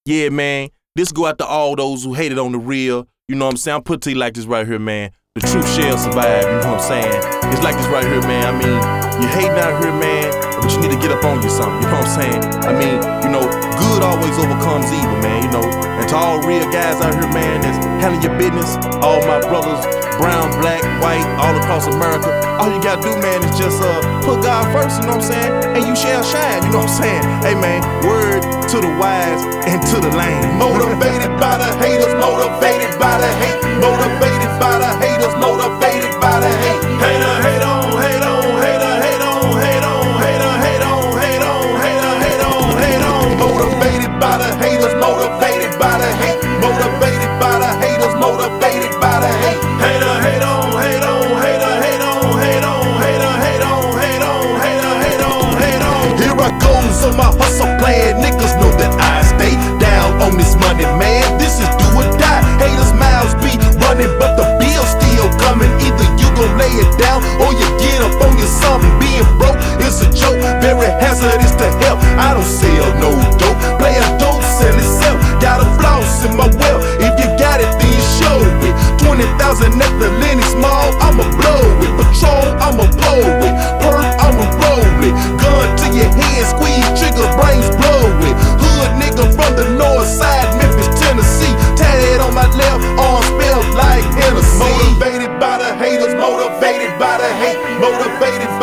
Yeah, man, this go out to all those who hated on the real. You know what I'm saying? I'm put to you like this right here, man. The truth shall survive, you know what I'm saying? It's like this right here, man. I mean, you hating out here, man, but you need to get up on you something, you know what I'm saying? I mean, you know, good always overcomes evil, man, you know. And to all real guys out here, man, that's handling your business, all my brothers, brown, black, white, all across America, all you gotta do, man, is just put God first, you know what I'm saying? And you shall shine, you know what I'm saying? Hey, man, word to the wise and to the lame. Motivated by the haters, motivated by the hate, motivated by the haters, motivated by the hate. Hater, hate on, hate on, hater, hate on, hate on, hater, hate on, hate on, hater, hate on, hate on. Motivated by the haters, motivated by the hate, motivated by the haters, motivated by the hate. Hater, hate on, hate on, hater, hate on, hate on, hater, hate on, hate on, hater, hate on, hate on. Here I goes on my hustle plan. Niggas know that I stay down on this money, man. This is do or die. Haters' mouths be running, but the bill's still coming. Either you gon' lay it down or you get up on your something. Being broke is a joke, very hazardous to help. I don't sell no dope, play a dope, sell itself. Got a floss in my well. If you got it, then show it. 20,000 at the Lennox Mall, I'ma blow it. Patrol, I'ma blow it. Perk, I'ma roll it. Gun to your head, squeeze trigger, brains blow it. Hood nigga from the north side, Memphis, Tennessee. Tatted on my left arm, spelled like Hennessy. Motivated by the haters, motivated by the hate, motivated